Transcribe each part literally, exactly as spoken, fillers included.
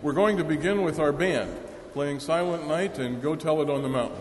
We're going to begin with our band playing Silent Night and Go Tell It on the Mountain.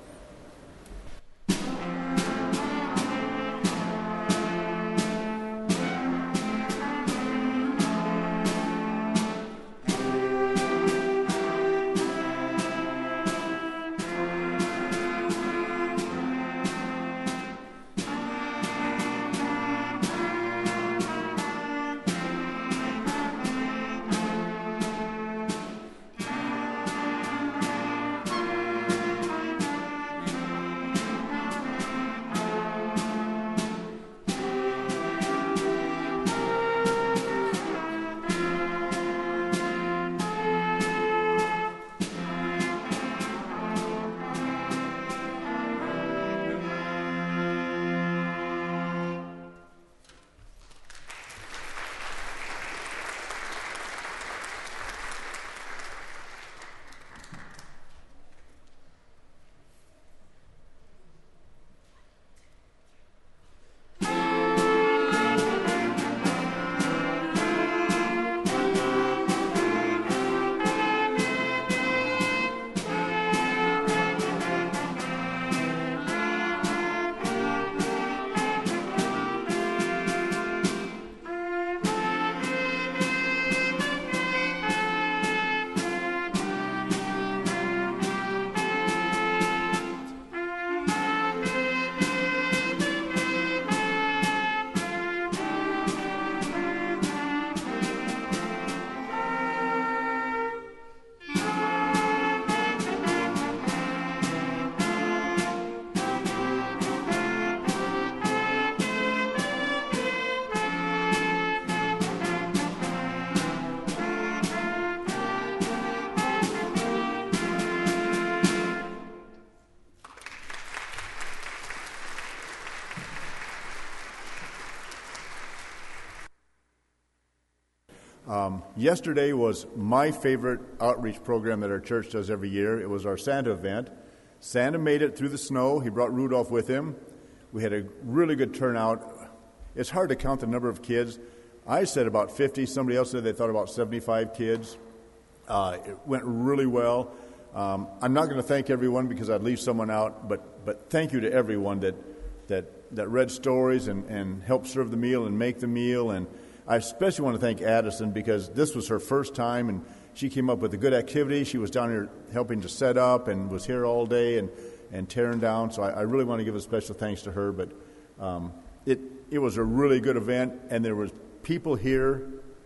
Um, yesterday was my favorite outreach program that our church does every year. It was our Santa event. Santa made it through the snow. He brought Rudolph with him. We had a really good turnout. It's hard to count the number of kids. I said about fifty. Somebody else said they thought about seventy-five kids. Uh, it went really well. Um, I'm not going to thank everyone because I'd leave someone out, but but thank you to everyone that that that read stories and, and helped serve the meal and make the meal. And I especially want to thank Addison because this was her first time, and she came up with a good activity. She was down here helping to set up and was here all day and, and tearing down. So I, I really want to give a special thanks to her. But um, it it was a really good event, and there was people here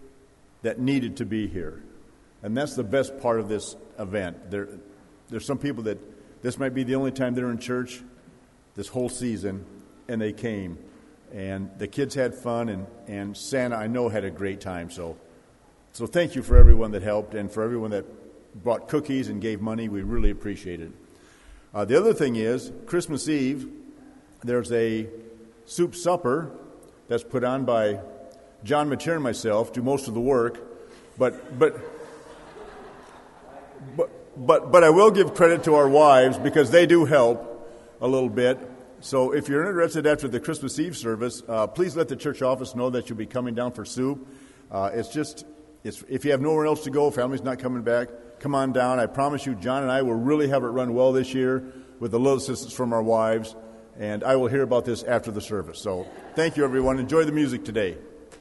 that needed to be here. And that's the best part of this event. There, there's some people that this might be the only time they're in church this whole season, and they came. And the kids had fun, and, and Santa, I know, had a great time. So so thank you for everyone that helped and for everyone that brought cookies and gave money. We really appreciate it. Uh, the other thing is, Christmas Eve, there's a soup supper that's put on by John Mature and myself, do most of the work. But but but but but I will give credit to our wives because they do help a little bit. So if you're interested after the Christmas Eve service, uh, please let the church office know that you'll be coming down for soup. Uh, it's just, it's, if you have nowhere else to go, family's not coming back, come on down. I promise you, John and I will really have it run well this year with a little assistance from our wives. And I will hear about this after the service. So thank you, everyone. Enjoy the music today.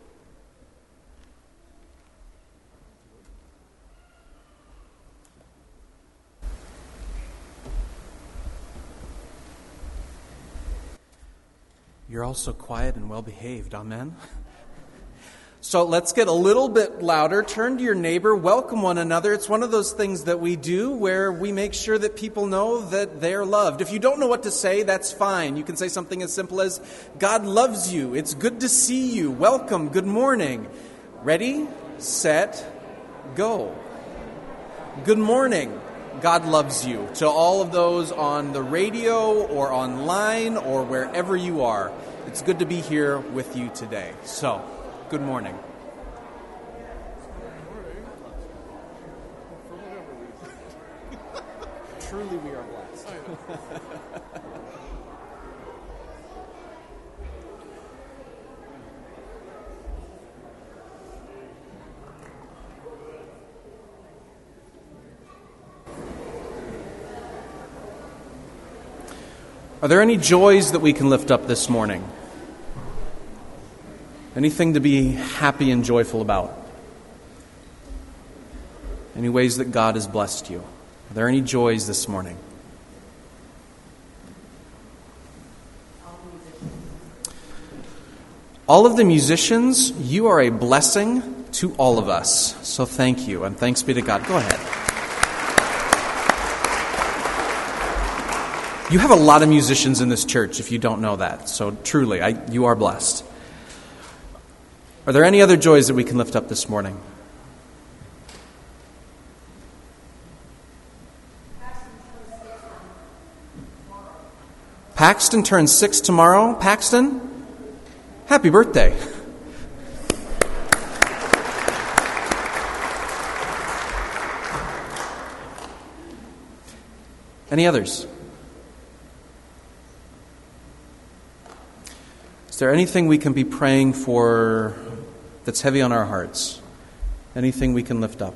You're all so quiet and well-behaved. Amen. So let's get a little bit louder. Turn to your neighbor. Welcome one another. It's one of those things that we do where we make sure that people know that they're loved. If you don't know what to say, that's fine. You can say something as simple as, God loves you. It's good to see you. Welcome. Good morning. Ready, set, go. Good morning. God loves you. To all of those on the radio or online or wherever you are, it's good to be here with you today. So, good morning. Truly we are blessed. Are there any joys that we can lift up this morning? Anything to be happy and joyful about? Any ways that God has blessed you? Are there any joys this morning? All of the musicians, you are a blessing to all of us. So thank you, and thanks be to God. Go ahead. You have a lot of musicians in this church, if you don't know that. So truly, I, you are blessed. Are there any other joys that we can lift up this morning? Paxton turns six tomorrow. Paxton, happy birthday. Any others? Is there anything we can be praying for that's heavy on our hearts? Anything we can lift up?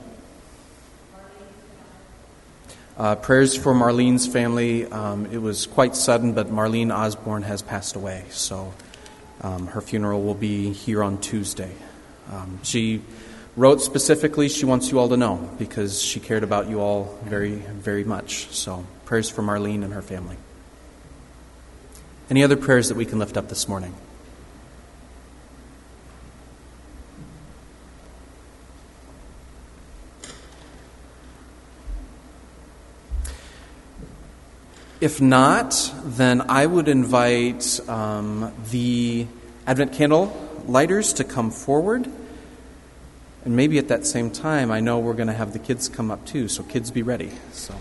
Uh, prayers for Marlene's family. Um, it was quite sudden, but Marlene Osborne has passed away. So um, her funeral will be here on Tuesday. Um, she wrote specifically she wants you all to know because she cared about you all very, very much. So prayers for Marlene and her family. Any other prayers that we can lift up this morning? If not, then I would invite um, the Advent candle lighters to come forward. And maybe at that same time, I know we're going to have the kids come up too, so kids be ready. So.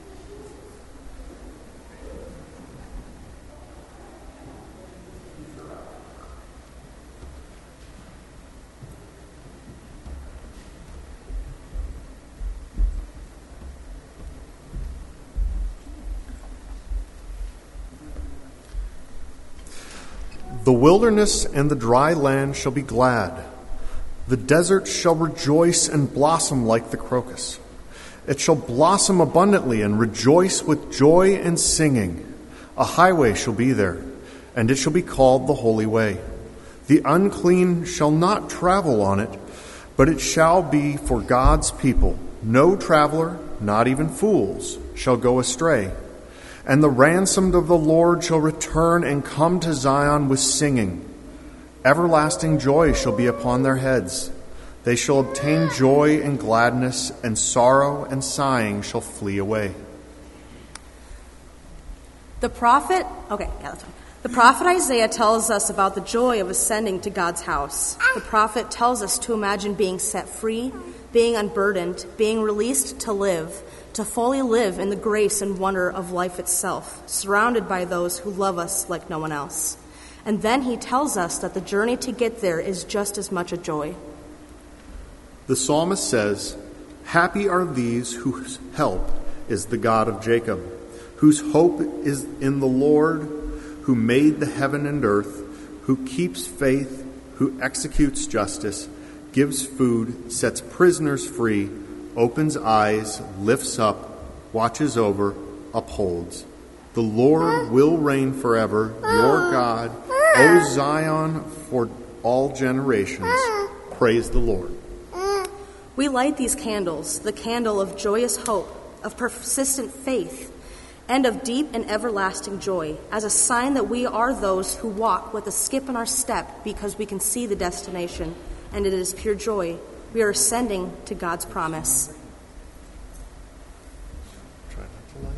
The wilderness and the dry land shall be glad. The desert shall rejoice and blossom like the crocus. It shall blossom abundantly and rejoice with joy and singing. A highway shall be there, and it shall be called the Holy Way. The unclean shall not travel on it, but it shall be for God's people. No traveler, not even fools, shall go astray. And the ransomed of the Lord shall return and come to Zion with singing. Everlasting joy shall be upon their heads. They shall obtain joy and gladness, and sorrow and sighing shall flee away. The prophet, okay, yeah, that's fine. The prophet Isaiah tells us about the joy of ascending to God's house. The prophet tells us to imagine being set free, being unburdened, being released to live, to fully live in the grace and wonder of life itself, surrounded by those who love us like no one else. And then he tells us that the journey to get there is just as much a joy. The psalmist says, "Happy are these whose help is the God of Jacob, whose hope is in the Lord, who made the heaven and earth, who keeps faith, who executes justice, gives food, sets prisoners free, opens eyes, lifts up, watches over, upholds. The Lord will reign forever, your God, O Zion, for all generations. Praise the Lord." We light these candles, the candle of joyous hope, of persistent faith, and of deep and everlasting joy, as a sign that we are those who walk with a skip in our step because we can see the destination, and it is pure joy. We are ascending to God's promise. Try not to light.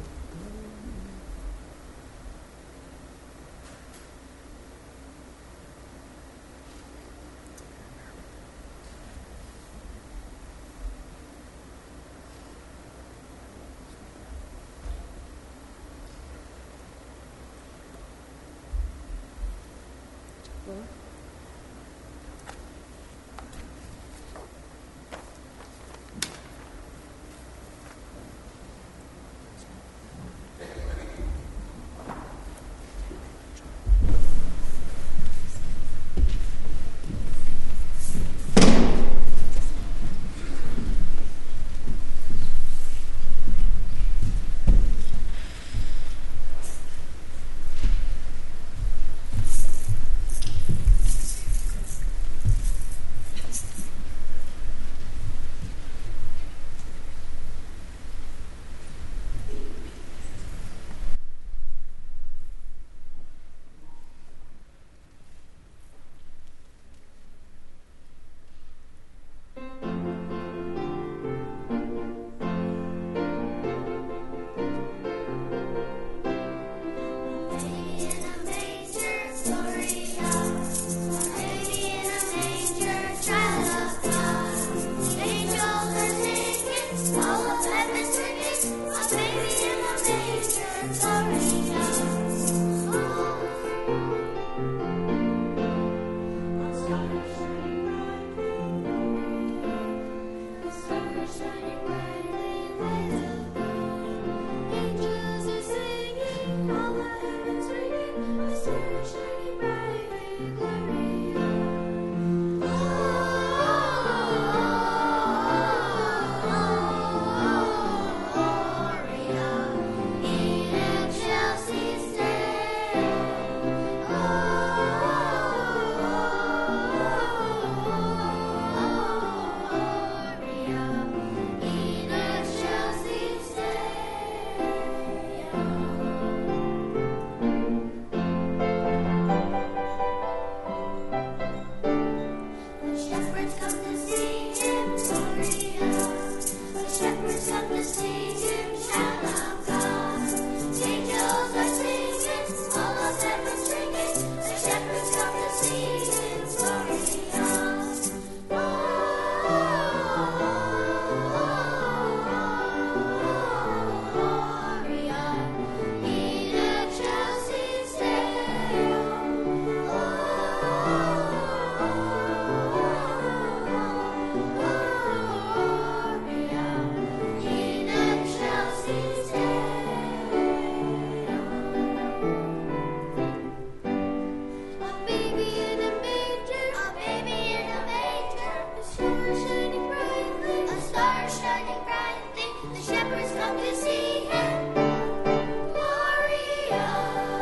come to see him. Gloria,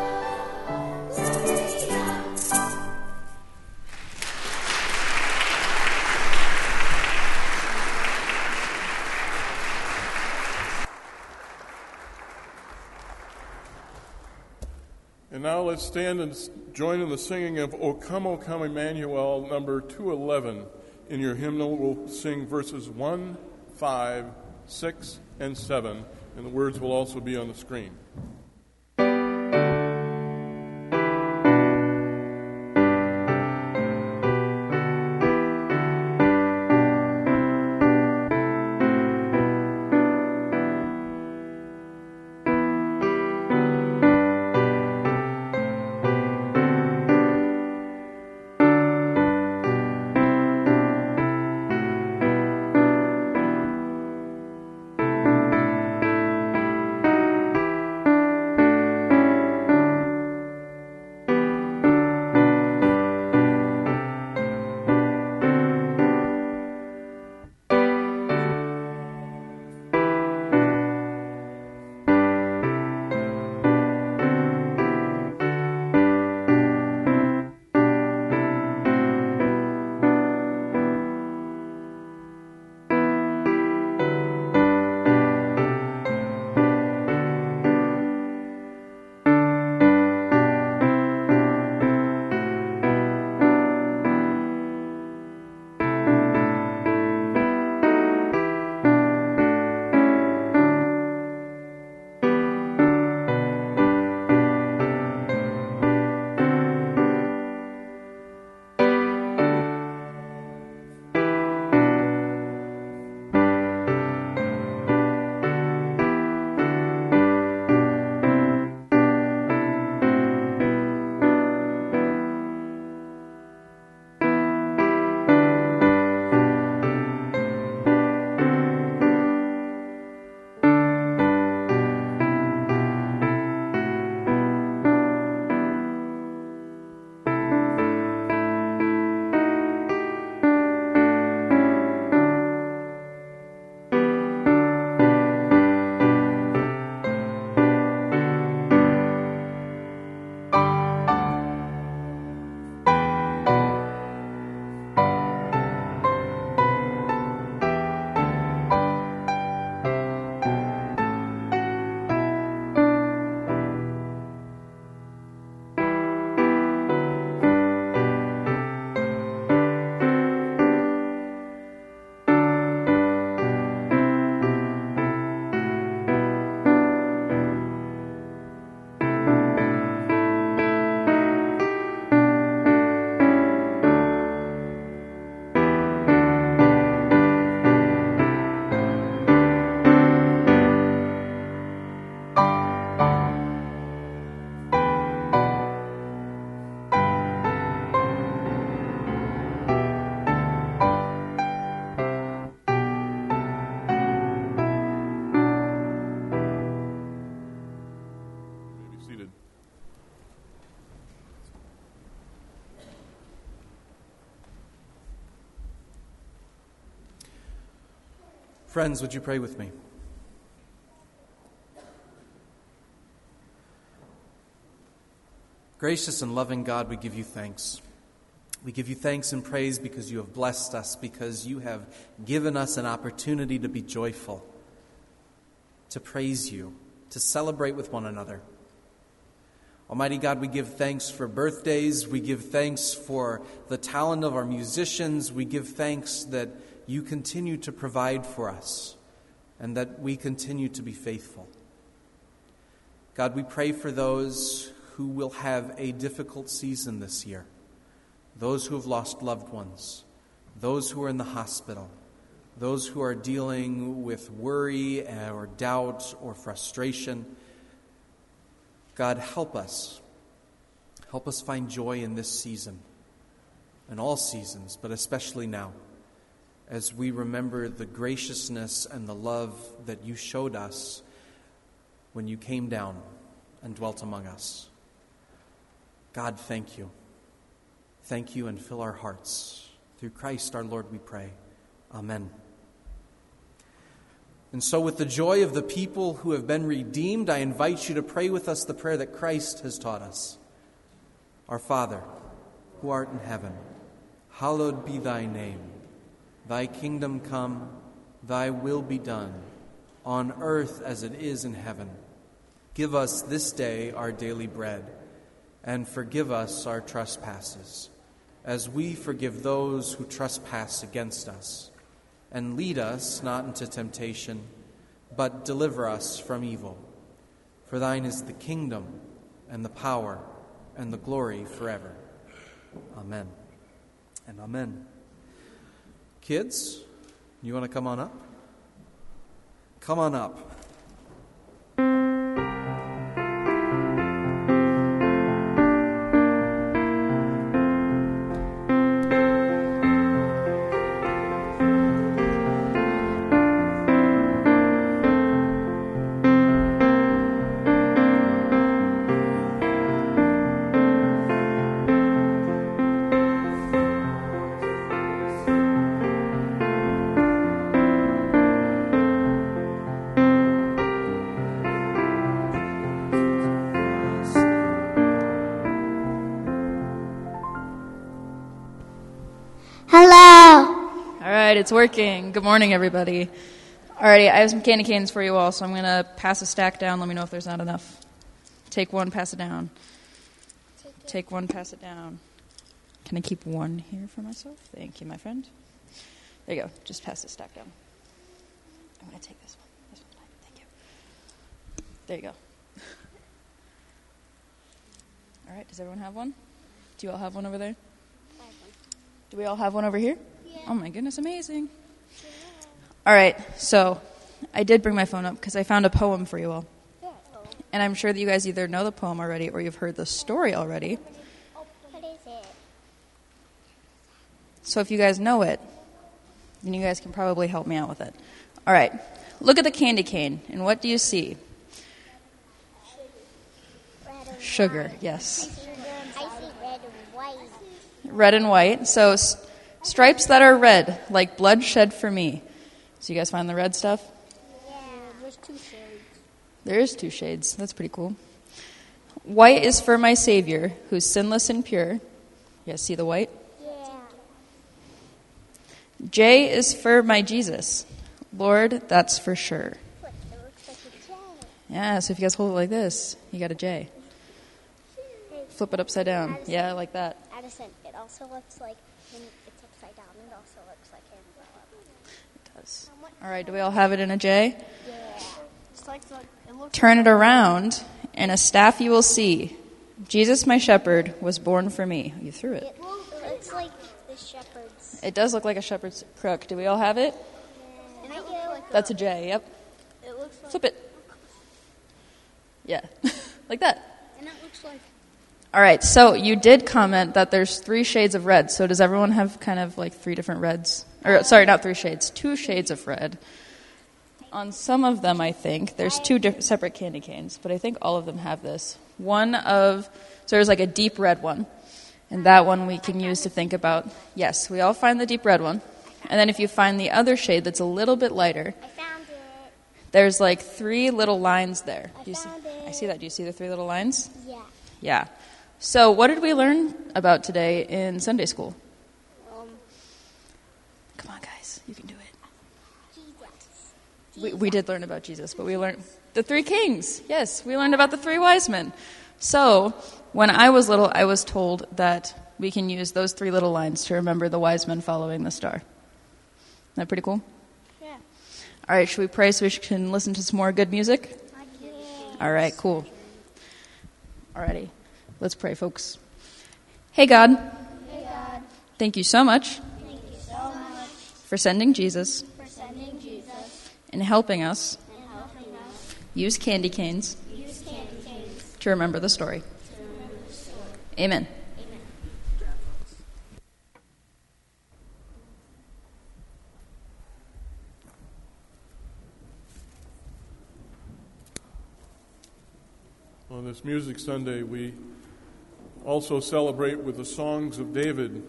Gloria. And now let's stand and s- join in the singing of O Come, O Come, Emmanuel, number two eleven. In your hymnal, we'll sing verses one, five, six, and seven, and the words will also be on the screen. Friends, would you pray with me? Gracious and loving God, we give you thanks. We give you thanks and praise because you have blessed us, because you have given us an opportunity to be joyful, to praise you, to celebrate with one another. Almighty God, we give thanks for birthdays. We give thanks for the talent of our musicians. We give thanks that you continue to provide for us and that we continue to be faithful. God, we pray for those who will have a difficult season this year, those who have lost loved ones, those who are in the hospital, those who are dealing with worry or doubt or frustration. God, help us. Help us find joy in this season, in all seasons, but especially now, as we remember the graciousness and the love that you showed us when you came down and dwelt among us. God, thank you. Thank you, and fill our hearts. Through Christ our Lord we pray. Amen. And so with the joy of the people who have been redeemed, I invite you to pray with us the prayer that Christ has taught us. Our Father, who art in heaven, hallowed be thy name. Thy kingdom come, thy will be done, on earth as it is in heaven. Give us this day our daily bread, and forgive us our trespasses, as we forgive those who trespass against us. And lead us not into temptation, but deliver us from evil. For thine is the kingdom, and the power, and the glory forever. Amen. And amen. Kids, you want to come on up? Come on up. It's working. Good morning, everybody. Alrighty, I have some candy canes for you all, so I'm going to pass a stack down. Let me know if there's not enough. Take one, pass it down. Take, Take one, pass it down. Can I keep one here for myself? Thank you, my friend. There you go. Just pass the stack down. I'm going to take this one. This one. Thank you. There you go. All right, does everyone have one? Do you all have one over there? I have one. Do we all have one over here? Oh my goodness, amazing. All right, so I did bring my phone up because I found a poem for you all. And I'm sure that you guys either know the poem already or you've heard the story already. What is it? So if you guys know it, then you guys can probably help me out with it. All right, look at the candy cane, and what do you see? Red Sugar, white. yes. I see red and white. Red and white. So stripes that are red, like blood shed for me. So you guys find the red stuff? Yeah, there's two shades. There is two shades. That's pretty cool. White is for my Savior, who's sinless and pure. You guys see the white? Yeah. J is for my Jesus. Lord, that's for sure. Look, it looks like a J. Yeah, so if you guys hold it like this, you got a J. Hey, Flip it upside down. Addison, Yeah, like that. Addison, it also looks like, when it's upside down, it also looks like an umbrella. It does. All right, do we all have it in a J? Yeah. It's like, the, it looks Turn it around, and a staff you will see. Jesus, my shepherd, was born for me. You threw it. It looks like the shepherd's. It does look like a shepherd's crook. Do we all have it? Yeah. And it looks like That's a J, yep. It looks like. Flip it. Yeah, like that. And it looks like. All right, so you did comment that there's three shades of red. So does everyone have kind of like three different reds? Or sorry, not three shades, two shades of red. On some of them, I think, there's two different separate candy canes, but I think all of them have this. One of, so there's like a deep red one, and that one we can use to think about, yes, we all find the deep red one. And then if you find the other shade that's a little bit lighter, I found it. there's like three little lines there. I Do you see? found it. I see that. Do you see the three little lines? Yeah. Yeah. So what did we learn about today in Sunday school? Um, Come on, guys. You can do it. Jesus. We, we did learn about Jesus, but we learned the three kings. Yes, we learned about the three wise men. So when I was little, I was told that we can use those three little lines to remember the wise men following the star. Isn't that pretty cool? Yeah. All right, should we pray so we can listen to some more good music? Yeah. All right, cool. Alrighty, let's pray, folks. Hey, God. Hey, God. Thank you so much Thank you so much for sending Jesus for sending Jesus and helping us and helping us use candy canes use candy canes to remember the story. to remember the story. Amen. Amen. On this Music Sunday, we also celebrate with the songs of David,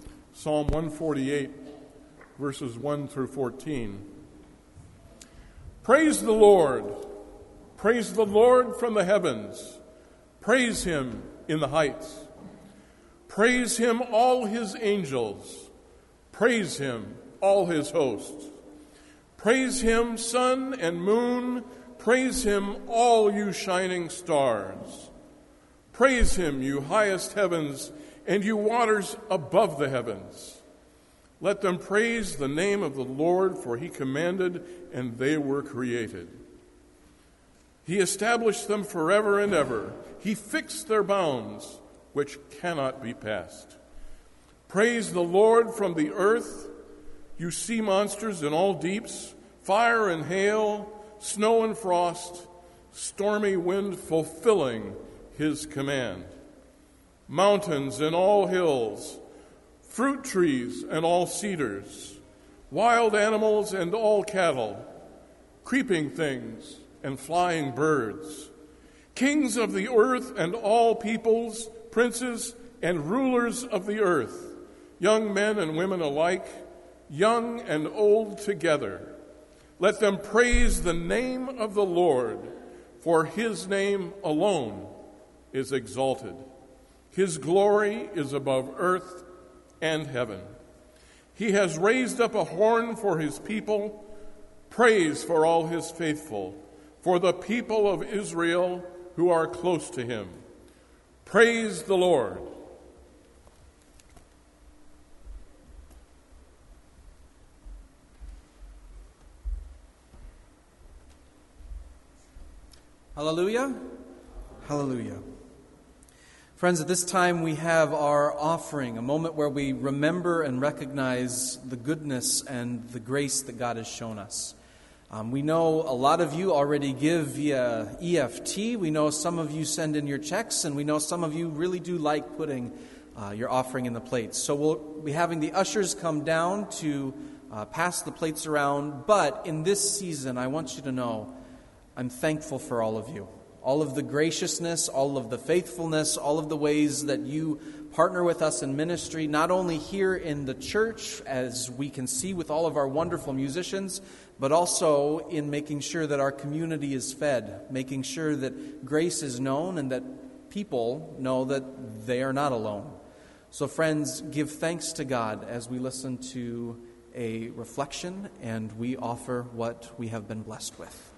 Psalm one forty-eight, verses one through fourteen. Praise the Lord. Praise the Lord from the heavens. Praise him in the heights. Praise him, all his angels. Praise him, all his hosts. Praise him, sun and moon. Praise him, all you shining stars. Praise him, you highest heavens, and you waters above the heavens. Let them praise the name of the Lord, for he commanded, and they were created. He established them forever and ever. He fixed their bounds, which cannot be passed. Praise the Lord from the earth, you sea monsters in all deeps, fire and hail, snow and frost, stormy wind fulfilling his command. Mountains and all hills, fruit trees and all cedars, wild animals and all cattle, creeping things and flying birds, kings of the earth and all peoples, princes and rulers of the earth, young men and women alike, young and old together. Let them praise the name of the Lord, for his name alone is exalted. His glory is above earth and heaven. He has raised up a horn for his people, praise for all his faithful, for the people of Israel who are close to him. Praise the Lord. Hallelujah. Hallelujah. Friends, at this time we have our offering, a moment where we remember and recognize the goodness and the grace that God has shown us. Um, we know a lot of you already give via E F T. We know some of you send in your checks, and we know some of you really do like putting uh, your offering in the plates. So we'll be having the ushers come down to uh, pass the plates around. But in this season, I want you to know I'm thankful for all of you. All of the graciousness, all of the faithfulness, all of the ways that you partner with us in ministry, not only here in the church, as we can see with all of our wonderful musicians, but also in making sure that our community is fed, making sure that grace is known and that people know that they are not alone. So friends, give thanks to God as we listen to a reflection and we offer what we have been blessed with.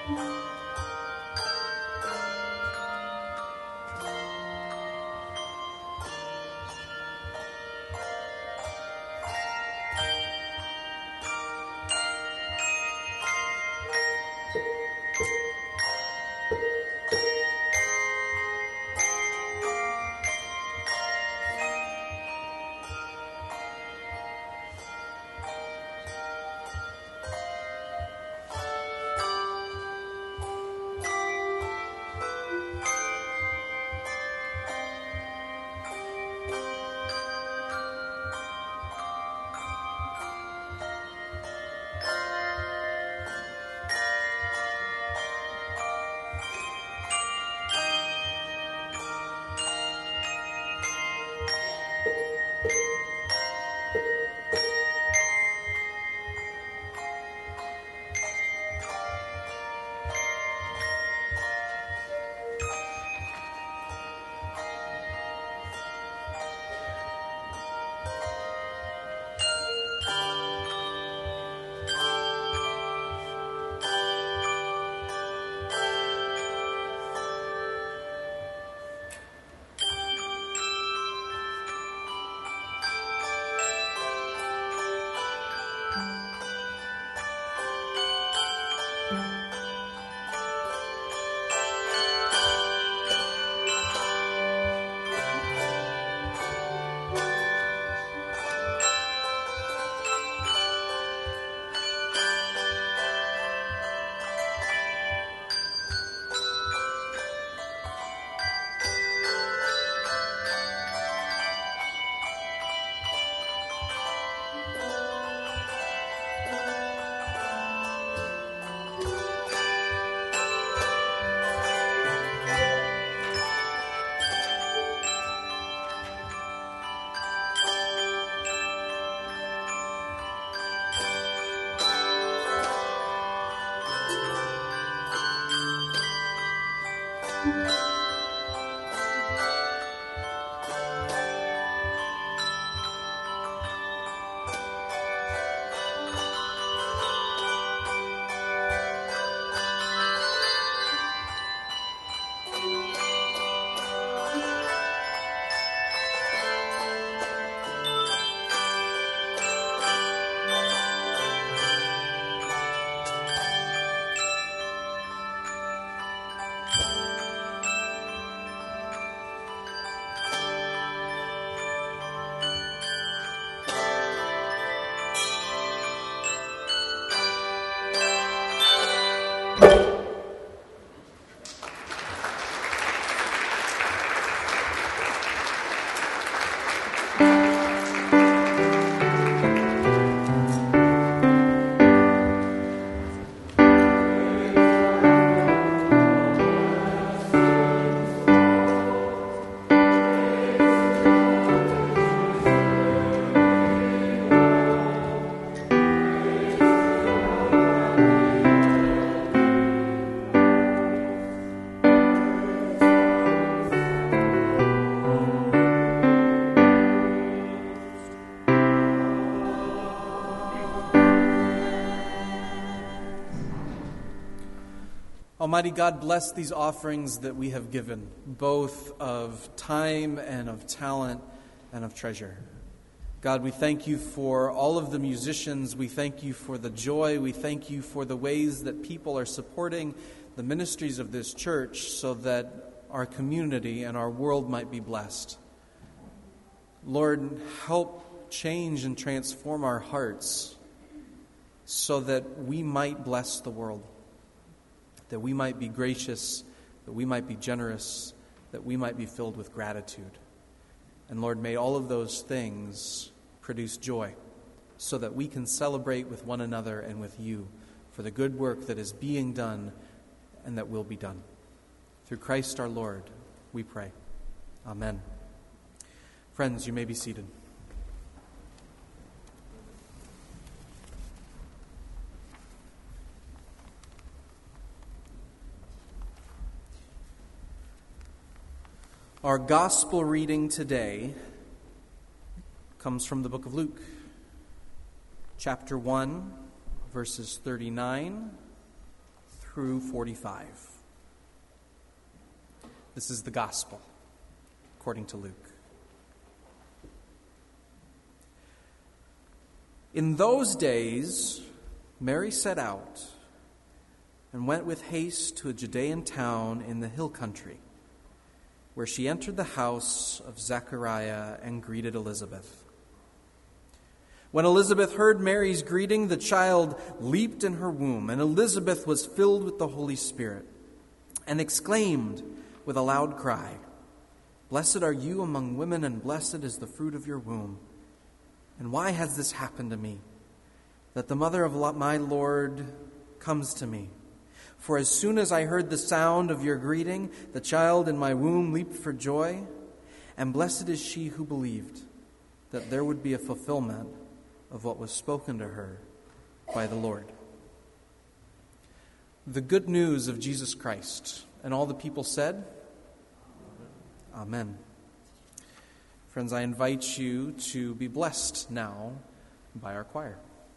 Almighty God, bless these offerings that we have given, both of time and of talent and of treasure. God, we thank you for all of the musicians. We thank you for the joy. We thank you for the ways that people are supporting the ministries of this church so that our community and our world might be blessed. Lord, help change and transform our hearts so that we might bless the world, that we might be gracious, that we might be generous, that we might be filled with gratitude. And Lord, may all of those things produce joy so that we can celebrate with one another and with you for the good work that is being done and that will be done. Through Christ our Lord, we pray. Amen. Friends, you may be seated. Our gospel reading today comes from the book of Luke, chapter one, verses thirty-nine through forty-five. This is the gospel according to Luke. In those days, Mary set out and went with haste to a Judean town in the hill country, where she entered the house of Zechariah and greeted Elizabeth. When Elizabeth heard Mary's greeting, the child leaped in her womb, and Elizabeth was filled with the Holy Spirit and exclaimed with a loud cry, "Blessed are you among women, and blessed is the fruit of your womb. And why has this happened to me, that the mother of my Lord comes to me? For as soon as I heard the sound of your greeting, the child in my womb leaped for joy. And blessed is she who believed that there would be a fulfillment of what was spoken to her by the Lord." The good news of Jesus Christ. And all the people said, Amen. Friends, I invite you to be blessed now by our choir.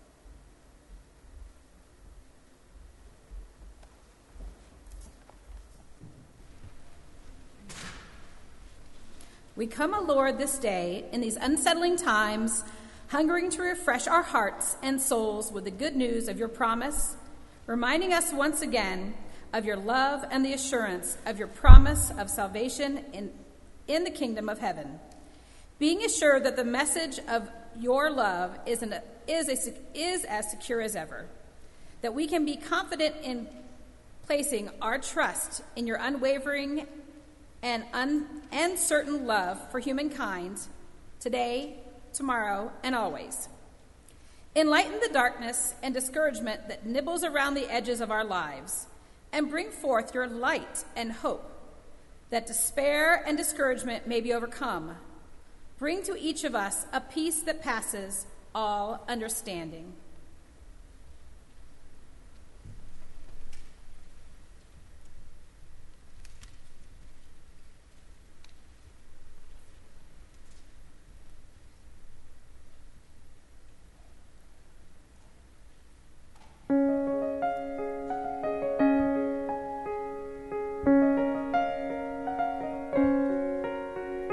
We come, O Lord, this day in these unsettling times, hungering to refresh our hearts and souls with the good news of your promise, reminding us once again of your love and the assurance of your promise of salvation in, in the kingdom of heaven. Being assured that the message of your love is, an, is, a, is as secure as ever, that we can be confident in placing our trust in your unwavering and un, uncertain love for humankind today, tomorrow, and always. Enlighten the darkness and discouragement that nibbles around the edges of our lives, and bring forth your light and hope, that despair and discouragement may be overcome. Bring to each of us a peace that passes all understanding.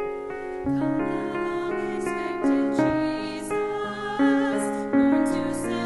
Come, long expected Jesus, born to save.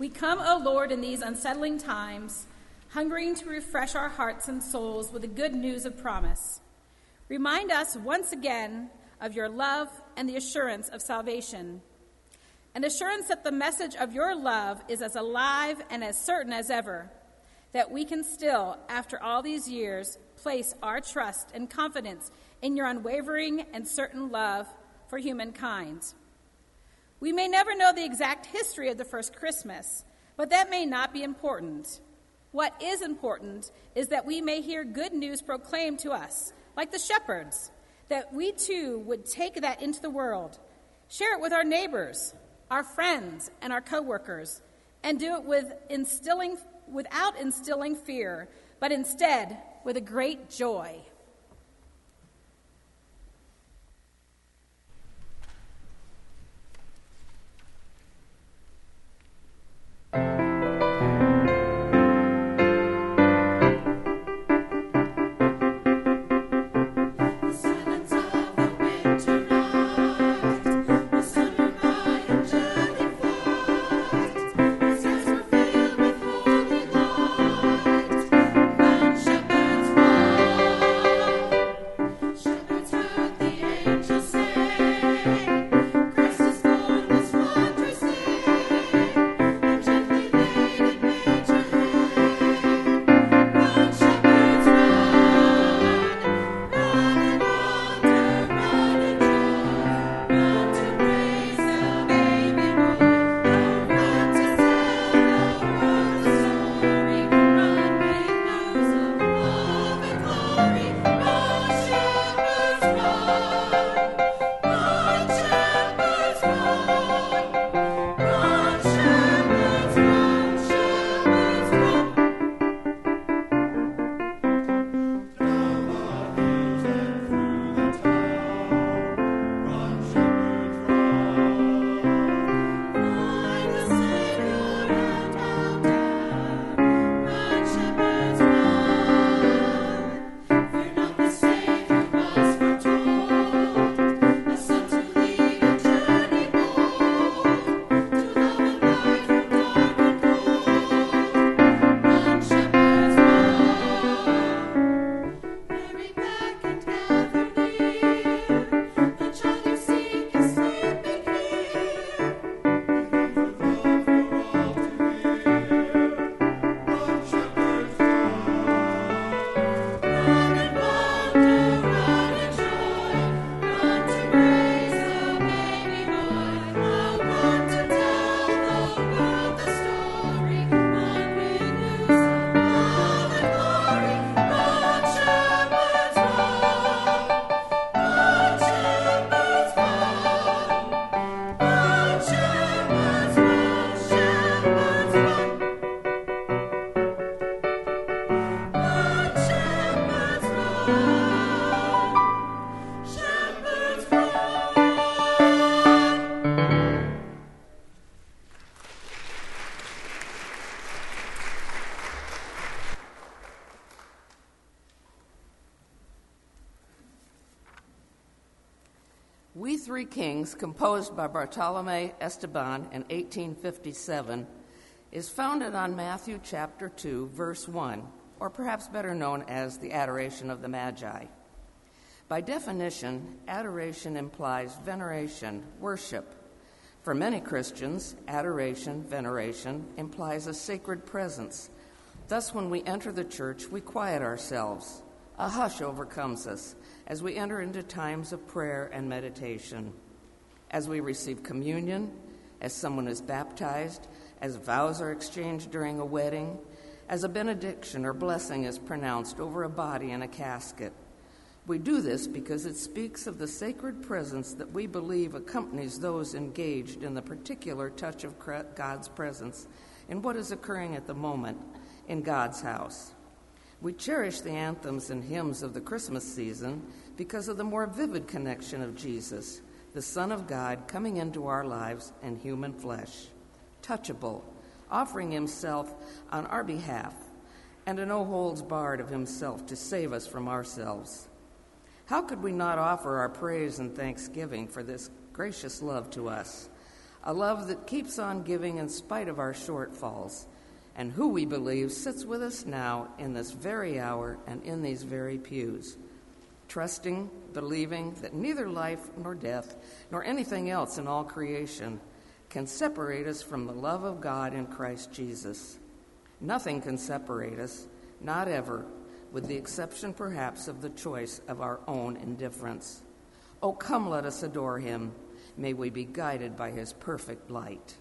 come, O Lord, in these unsettling times, hungering to refresh our hearts and souls with the good news of promise. Remind us once again of your love and the assurance of salvation, an assurance that the message of your love is as alive and as certain as ever, that we can still, after all these years, place our trust and confidence in your unwavering and certain love for humankind. We may never know the exact history of the first Christmas, but that may not be important. What is important is that we may hear good news proclaimed to us, like the shepherds, that we too would take that into the world, share it with our neighbors, our friends, and our co-workers, and do it with instilling, without instilling fear, but instead with a great joy. We Three Kings, composed by Bartolome Esteban in eighteen fifty-seven, is founded on Matthew chapter two, verse one, or perhaps better known as the Adoration of the Magi. By definition, adoration implies veneration, worship. For many Christians, adoration, veneration, implies a sacred presence. Thus, when we enter the church, we quiet ourselves. A hush overcomes us as we enter into times of prayer and meditation. As we receive communion, as someone is baptized, as vows are exchanged during a wedding, as a benediction or blessing is pronounced over a body in a casket. We do this because it speaks of the sacred presence that we believe accompanies those engaged in the particular touch of God's presence in what is occurring at the moment in God's house. We cherish the anthems and hymns of the Christmas season because of the more vivid connection of Jesus, the Son of God, coming into our lives in human flesh, touchable, offering himself on our behalf, and a no-holds-barred of himself to save us from ourselves. How could we not offer our praise and thanksgiving for this gracious love to us? a love that keeps on giving in spite of our shortfalls, and who we believe sits with us now in this very hour and in these very pews, trusting, believing that neither life nor death nor anything else in all creation can separate us from the love of God in Christ Jesus. Nothing can separate us, not ever, with the exception perhaps of the choice of our own indifference. Oh, come, let us adore him. May we be guided by his perfect light.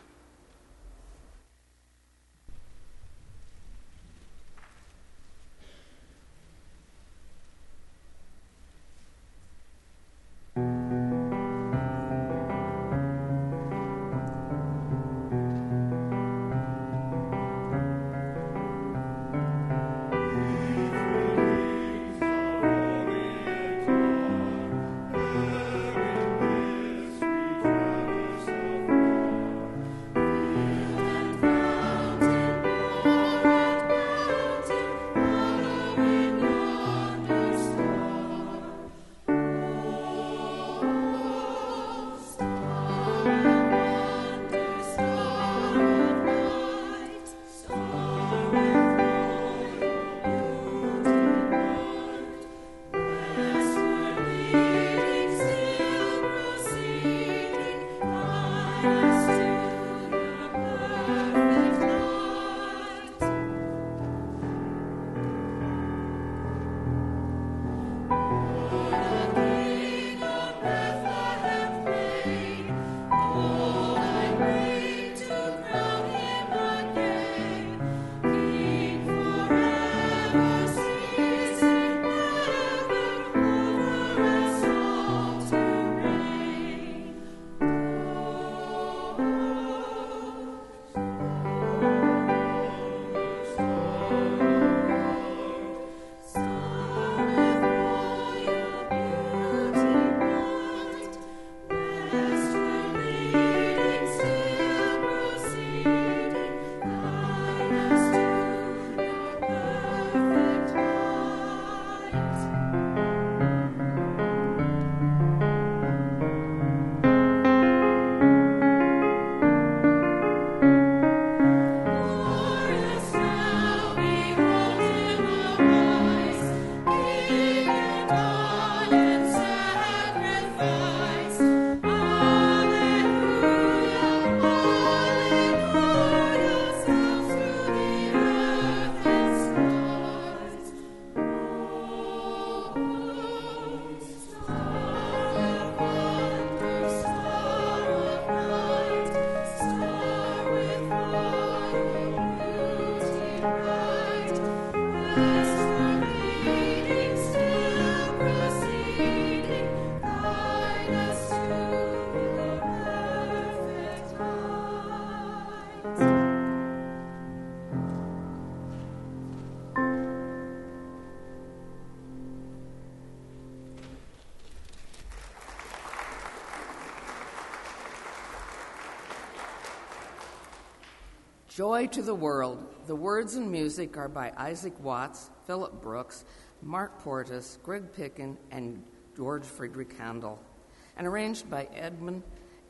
Joy to the World. The words and music are by Isaac Watts, Philip Brooks, Mark Portis, Greg Pickin, and George Friedrich Handel, and arranged by Edmund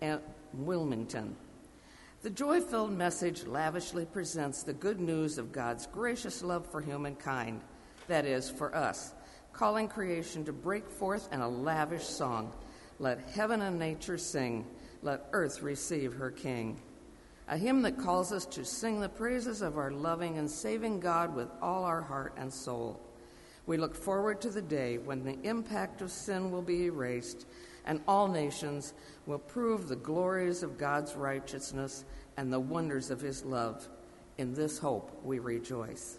Wilmington. The joy-filled message lavishly presents the good news of God's gracious love for humankind, that is, for us, calling creation to break forth in a lavish song. Let heaven and nature sing, let earth receive her King. A hymn that calls us to sing the praises of our loving and saving God with all our heart and soul. We look forward to the day when the impact of sin will be erased and all nations will prove the glories of God's righteousness and the wonders of his love. In this hope we rejoice.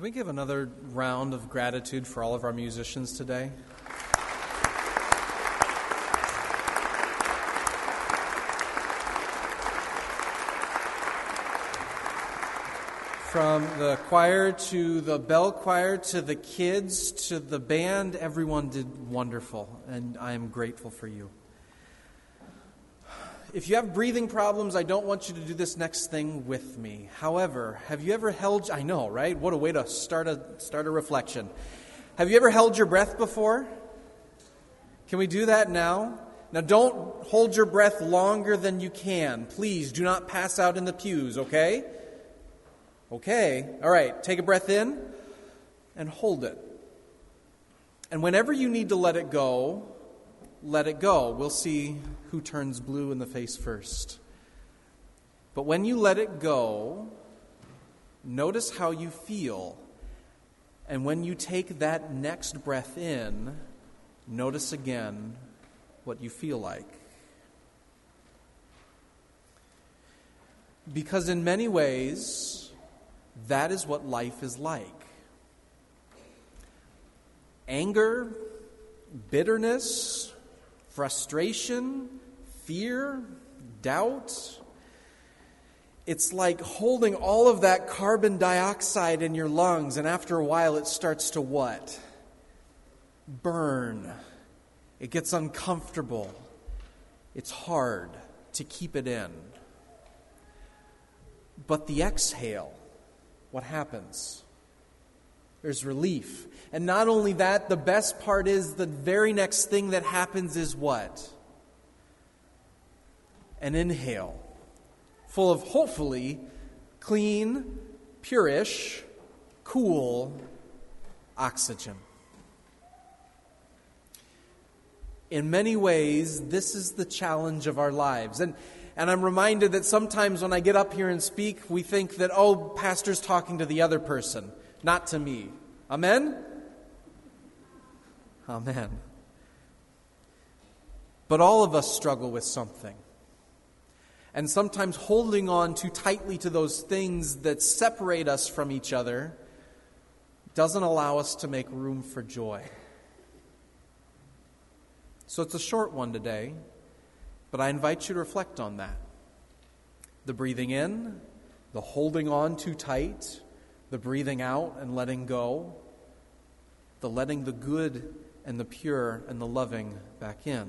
Can we give another round of gratitude for all of our musicians today? From the choir to the bell choir to the kids to the band, everyone did wonderful, and I am grateful for you. If you have breathing problems, I don't want you to do this next thing with me. However, have you ever held, I know, right? What a way to start a start a reflection. Have you ever held your breath before? Can we do that now? Now don't hold your breath longer than you can. Please do not pass out in the pews, okay? Okay, all right, take a breath in and hold it. And whenever you need to let it go, let it go. We'll see who turns blue in the face first. But when you let it go, notice how you feel. And when you take that next breath in, notice again what you feel like. Because in many ways, that is what life is like. Anger, bitterness, frustration, fear, doubt. It's like holding all of that carbon dioxide in your lungs, and after a while it starts to what? Burn. It gets uncomfortable. It's hard to keep it in. But the exhale, what happens? There's relief. And not only that, the best part is the very next thing that happens is what? An inhale, full of hopefully clean, purish, cool oxygen. In many ways, this is the challenge of our lives. And And I'm reminded that sometimes when I get up here and speak, we think that, oh, pastor's talking to the other person, not to me. Amen? Amen. But all of us struggle with something. And sometimes holding on too tightly to those things that separate us from each other doesn't allow us to make room for joy. So it's a short one today. But I invite you to reflect on that. The breathing in, the holding on too tight, the breathing out and letting go, the letting the good and the pure and the loving back in.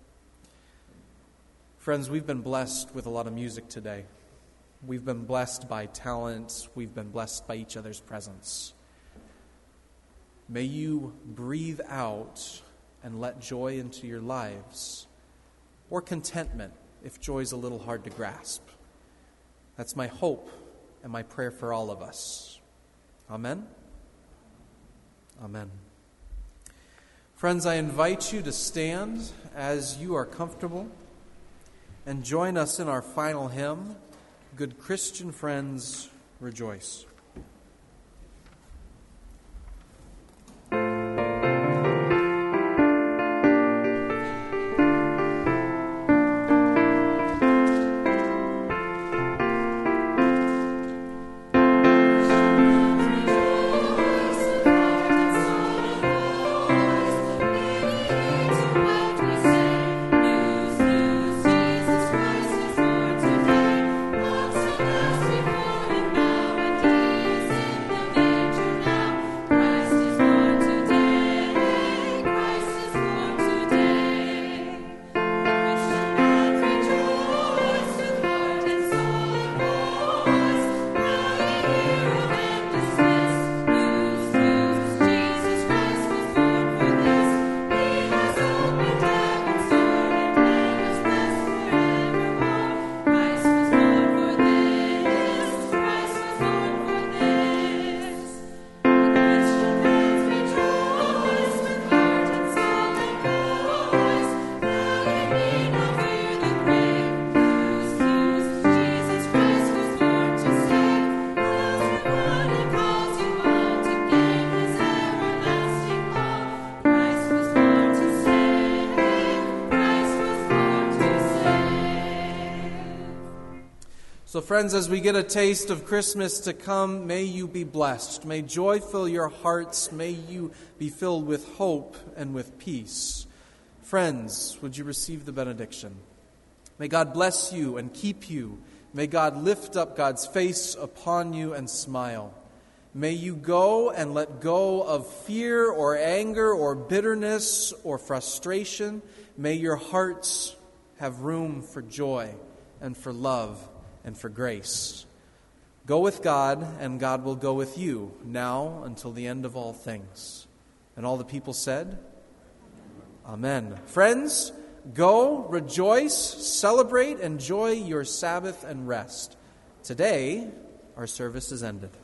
Friends, we've been blessed with a lot of music today. We've been blessed by talent. We've been blessed by each other's presence. May you breathe out and let joy into your lives. Or contentment, if joy's a little hard to grasp. That's my hope and my prayer for all of us. Amen? Amen. Friends, I invite you to stand as you are comfortable and join us in our final hymn, Good Christian Friends, Rejoice. Before and now and So, friends, as we get a taste of Christmas to come, may you be blessed. May joy fill your hearts. May you be filled with hope and with peace. Friends, would you receive the benediction? May God bless you and keep you. May God lift up God's face upon you and smile. May you go and let go of fear or anger or bitterness or frustration. May your hearts have room for joy and for love and for grace. Go with God, and God will go with you, now until the end of all things. And all the people said, Amen. Friends, go, rejoice, celebrate, enjoy your Sabbath and rest. Today, our service is ended.